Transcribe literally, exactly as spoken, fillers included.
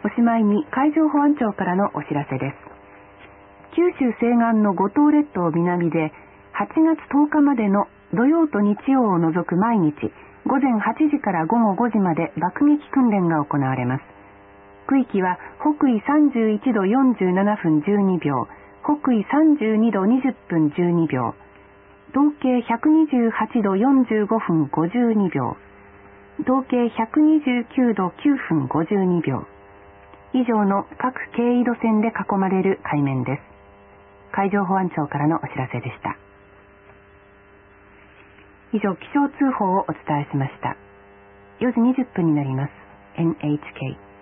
おしまいに海上保安庁からのお知らせです。九州西岸の五島列島南ではちがつとおかまでの土曜と日曜を除く毎日ごぜんはちじからごごごじまで爆撃訓練が行われます。区域は北緯さんじゅういちどよんじゅうななふんじゅうにびょう、北緯さんじゅうにどにじゅっぷんじゅうにびょう、東経ひゃくにじゅうはちどよんじゅうごふんごじゅうにびょう、東経ひゃくにじゅうきゅうどきゅうふんごじゅうにびょう、以上の各経緯路線で囲まれる海面です。海上保安庁からのお知らせでした。以上、気象通報をお伝えしました。よじにじゅっぷんになります。エヌエイチケー